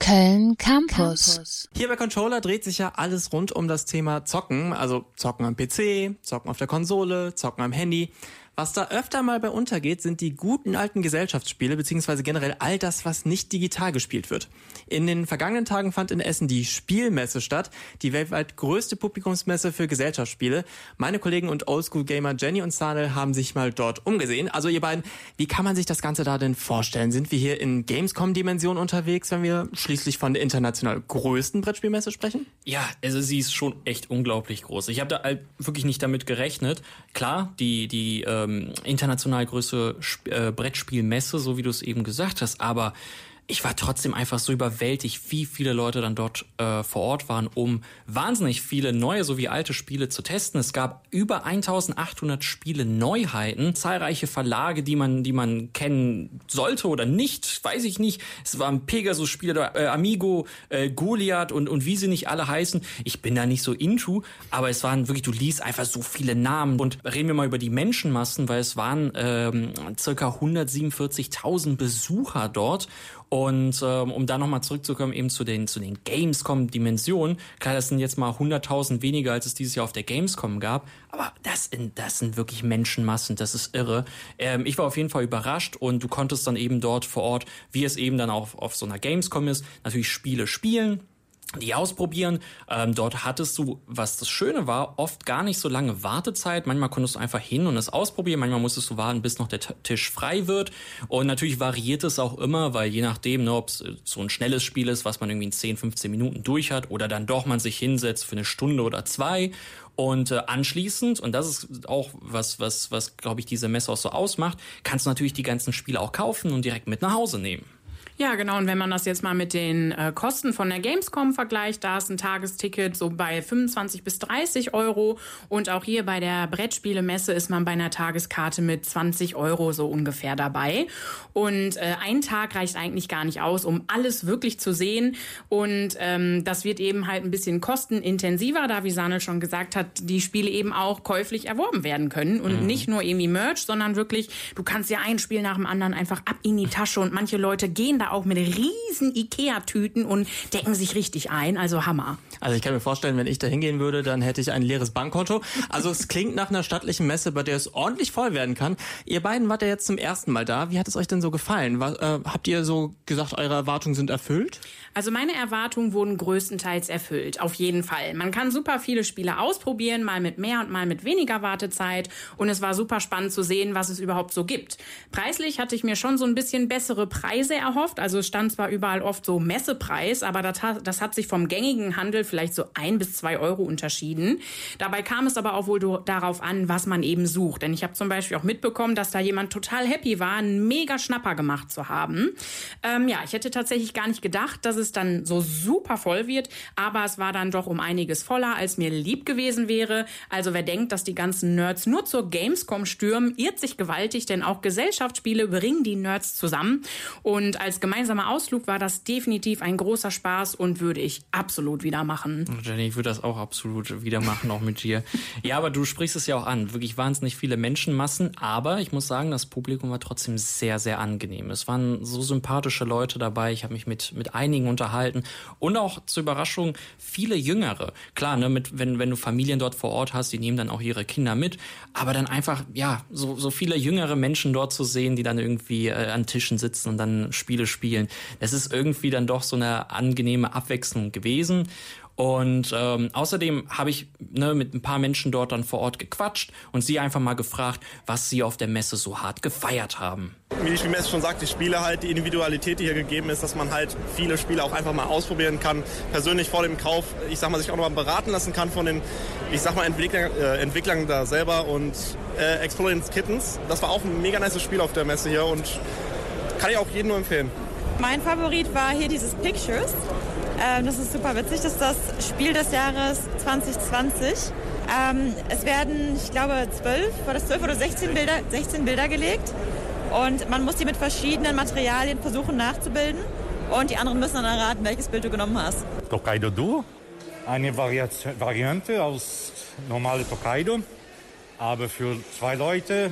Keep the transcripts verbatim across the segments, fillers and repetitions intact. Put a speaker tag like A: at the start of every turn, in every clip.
A: Köln Campus.
B: Hier bei Controller dreht sich ja alles rund um das Thema Zocken, also Zocken am P C, Zocken auf der Konsole, Zocken am Handy. Was da öfter mal bei untergeht, sind die guten alten Gesellschaftsspiele, beziehungsweise generell all das, was nicht digital gespielt wird. In den vergangenen Tagen fand in Essen die Spielmesse statt, die weltweit größte Publikumsmesse für Gesellschaftsspiele. Meine Kollegen und Oldschool-Gamer Jenny und Sanel haben sich mal dort umgesehen. Also ihr beiden, wie kann man sich das Ganze da denn vorstellen? Sind wir hier in Gamescom-Dimension unterwegs, wenn wir schließlich von der international größten Brettspielmesse sprechen?
C: Ja, also sie ist schon echt unglaublich groß. Ich habe da halt wirklich nicht damit gerechnet. Klar, die die äh, international größte Sp- äh, Brettspielmesse, so wie du es eben gesagt hast, aber ich war trotzdem einfach so überwältigt, wie viele Leute dann dort äh, vor Ort waren, um wahnsinnig viele neue sowie alte Spiele zu testen. Es gab über eintausendachthundert Spiele Neuheiten, zahlreiche Verlage, die man die man kennen sollte oder nicht, weiß ich nicht. Es waren Pegasus-Spiele, äh, Amigo, äh, Goliath und und wie sie nicht alle heißen. Ich bin da nicht so into, aber es waren wirklich, du liest einfach so viele Namen. Und reden wir mal über die Menschenmassen, weil es waren ähm, circa hundertsiebenundvierzigtausend Besucher dort. Und ähm, um da nochmal zurückzukommen eben zu den zu den Gamescom-Dimensionen, klar, das sind jetzt mal hunderttausend weniger, als es dieses Jahr auf der Gamescom gab, aber das, in, das sind wirklich Menschenmassen, das ist irre. Ähm, ich war auf jeden Fall überrascht und du konntest dann eben dort vor Ort, wie es eben dann auch auf so einer Gamescom ist, natürlich Spiele spielen, die ausprobieren. Ähm, dort hattest du, was das Schöne war, oft gar nicht so lange Wartezeit. Manchmal konntest du einfach hin und es ausprobieren. Manchmal musstest du warten, bis noch der T- Tisch frei wird. Und natürlich variiert es auch immer, weil je nachdem, ne, ob es so ein schnelles Spiel ist, was man irgendwie in zehn, fünfzehn Minuten durch hat oder dann doch man sich hinsetzt für eine Stunde oder zwei. Und äh, anschließend, und das ist auch was, was, was glaube ich, diese Messe auch so ausmacht, kannst du natürlich die ganzen Spiele auch kaufen und direkt mit nach Hause nehmen.
D: Ja, genau. Und wenn man das jetzt mal mit den äh, Kosten von der Gamescom vergleicht, da ist ein Tagesticket so bei fünfundzwanzig bis dreißig Euro. Und auch hier bei der Brettspielemesse ist man bei einer Tageskarte mit zwanzig Euro so ungefähr dabei. Und äh, ein Tag reicht eigentlich gar nicht aus, um alles wirklich zu sehen. Und ähm, das wird eben halt ein bisschen kostenintensiver, da, wie Sanel schon gesagt hat, die Spiele eben auch käuflich erworben werden können. Und mhm. nicht nur irgendwie Merch, sondern wirklich, du kannst ja ein Spiel nach dem anderen einfach ab in die Tasche. Und manche Leute gehen da auch mit riesen Ikea-Tüten und decken sich richtig ein. Also Hammer.
B: Also ich kann mir vorstellen, wenn ich da hingehen würde, dann hätte ich ein leeres Bankkonto. Also es klingt nach einer stattlichen Messe, bei der es ordentlich voll werden kann. Ihr beiden wart ja jetzt zum ersten Mal da. Wie hat es euch denn so gefallen? Was, äh, habt ihr so gesagt, eure Erwartungen sind erfüllt?
D: Also meine Erwartungen wurden größtenteils erfüllt, auf jeden Fall. Man kann super viele Spiele ausprobieren, mal mit mehr und mal mit weniger Wartezeit. Und es war super spannend zu sehen, was es überhaupt so gibt. Preislich hatte ich mir schon so ein bisschen bessere Preise erhofft. Also es stand zwar überall oft so Messepreis, aber das hat, das hat sich vom gängigen Handel vielleicht so ein bis zwei Euro unterschieden. Dabei kam es aber auch wohl do, darauf an, was man eben sucht. Denn ich habe zum Beispiel auch mitbekommen, dass da jemand total happy war, einen mega Schnapper gemacht zu haben. Ähm, ja, ich hätte tatsächlich gar nicht gedacht, dass es dann so super voll wird, aber es war dann doch um einiges voller, als mir lieb gewesen wäre. Also wer denkt, dass die ganzen Nerds nur zur Gamescom stürmen, irrt sich gewaltig, denn auch Gesellschaftsspiele bringen die Nerds zusammen. Und als gemeinsamer Ausflug war das definitiv ein großer Spaß und würde ich absolut wieder machen.
C: Jenny, ich würde das auch absolut wieder machen, auch mit dir. Ja, aber du sprichst es ja auch an. Wirklich wahnsinnig viele Menschenmassen, aber ich muss sagen, das Publikum war trotzdem sehr, sehr angenehm. Es waren so sympathische Leute dabei. Ich habe mich mit mit einigen unterhalten und auch zur Überraschung viele Jüngere. Klar, ne, mit wenn wenn du Familien dort vor Ort hast, die nehmen dann auch ihre Kinder mit, aber dann einfach ja so so viele jüngere Menschen dort zu sehen, die dann irgendwie äh, an Tischen sitzen und dann Spiele spielen. Das ist irgendwie dann doch so eine angenehme Abwechslung gewesen. Und ähm, außerdem habe ich ne, mit ein paar Menschen dort dann vor Ort gequatscht und sie einfach mal gefragt, was sie auf der Messe so hart gefeiert haben.
E: Wie die Messe schon sagt, die Spiele halt, die Individualität, die hier gegeben ist, dass man halt viele Spiele auch einfach mal ausprobieren kann. Persönlich vor dem Kauf, ich sag mal, sich auch noch mal beraten lassen kann von den, ich sag mal, Entwickler, äh, Entwicklern da selber und äh, Exploding Kittens. Das war auch ein mega nice Spiel auf der Messe hier und kann ich auch jedem nur empfehlen.
F: Mein Favorit war hier dieses Pictures. Ähm, das ist super witzig. Das ist das Spiel des Jahres zwanzig zwanzig. Ähm, es werden, ich glaube, zwölf, war das zwölf oder sechzehn Bilder, sechzehn Bilder gelegt. Und man muss die mit verschiedenen Materialien versuchen nachzubilden. Und die anderen müssen dann erraten, welches Bild du genommen hast.
G: Tokaido Duo, eine Variante aus normale Tokaido, aber für zwei Leute.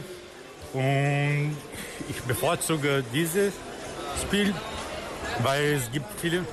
G: Und ich bevorzuge dieses Spiel, weil es gibt viele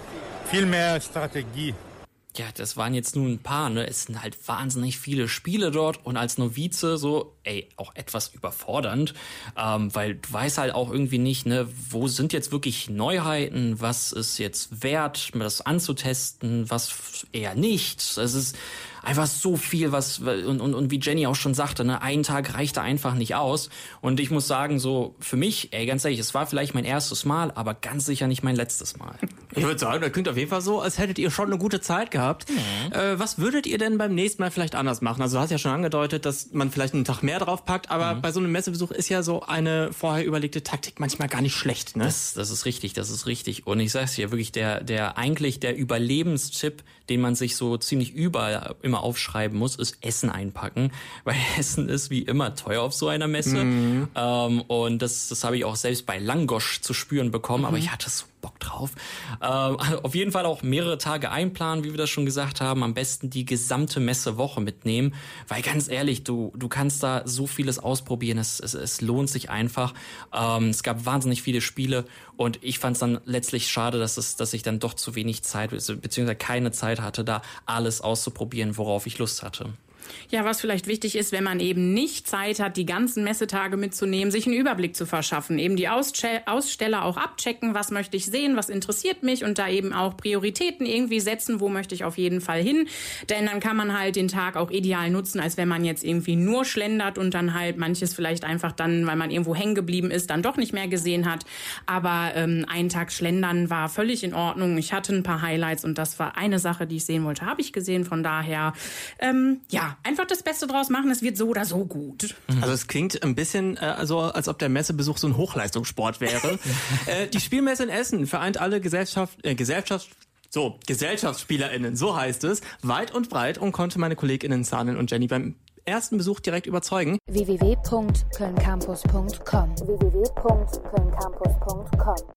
G: viel mehr Strategie.
C: Ja, das waren jetzt nur ein paar, ne? Es sind halt wahnsinnig viele Spiele dort und als Novize so, ey, auch etwas überfordernd, ähm, weil du weißt halt auch irgendwie nicht, ne, wo sind jetzt wirklich Neuheiten, was ist jetzt wert, das anzutesten, was eher nicht. Es ist einfach so viel, was und, und, und wie Jenny auch schon sagte, ne, ein Tag reicht da einfach nicht aus. Und ich muss sagen, so für mich, ey, ganz ehrlich, es war vielleicht mein erstes Mal, aber ganz sicher nicht mein letztes Mal.
B: Ich würde sagen, das klingt auf jeden Fall so, als hättet ihr schon eine gute Zeit gehabt. Mhm. Äh, was würdet ihr denn beim nächsten Mal vielleicht anders machen? Also du hast ja schon angedeutet, dass man vielleicht einen Tag mehr drauf packt, aber mhm. bei so einem Messebesuch ist ja so eine vorher überlegte Taktik manchmal gar nicht schlecht, ne?
C: Das, das ist richtig, das ist richtig. Und ich sag's dir, wirklich der, der eigentlich der Überlebenstipp, den man sich so ziemlich überall immer aufschreiben muss, ist Essen einpacken, weil Essen ist wie immer teuer auf so einer Messe. Mhm. Ähm, und das, das habe ich auch selbst bei Langosch zu spüren bekommen, mhm. aber ich hatte so Bock drauf. Ähm, auf jeden Fall auch mehrere Tage einplanen, wie wir das schon gesagt haben. Am besten die gesamte Messewoche mitnehmen, weil ganz ehrlich, du du kannst da so vieles ausprobieren. Es, es, es lohnt sich einfach. Ähm, es gab wahnsinnig viele Spiele und ich fand es dann letztlich schade, dass es, dass ich dann doch zu wenig Zeit beziehungsweise keine Zeit hatte, da alles auszuprobieren, worauf ich Lust hatte.
D: Ja, was vielleicht wichtig ist, wenn man eben nicht Zeit hat, die ganzen Messetage mitzunehmen, sich einen Überblick zu verschaffen, eben die Ausste- Aussteller auch abchecken, was möchte ich sehen, was interessiert mich und da eben auch Prioritäten irgendwie setzen, wo möchte ich auf jeden Fall hin, denn dann kann man halt den Tag auch ideal nutzen, als wenn man jetzt irgendwie nur schlendert und dann halt manches vielleicht einfach dann, weil man irgendwo hängen geblieben ist, dann doch nicht mehr gesehen hat, aber ähm, einen Tag schlendern war völlig in Ordnung. Ich hatte ein paar Highlights und das war eine Sache, die ich sehen wollte, habe ich gesehen, von daher, ähm, ja, einfach das Beste draus machen, es wird so oder so gut.
B: Also es klingt ein bisschen äh, so, als ob der Messebesuch so ein Hochleistungssport wäre. äh, die Spielmesse in Essen vereint alle Gesellschaft, äh, Gesellschaft, so, GesellschaftsspielerInnen, so heißt es, weit und breit und konnte meine KollegInnen Sanin und Jenny beim ersten Besuch direkt überzeugen.
A: w w w punkt köln campus punkt com w w w punkt köln campus punkt com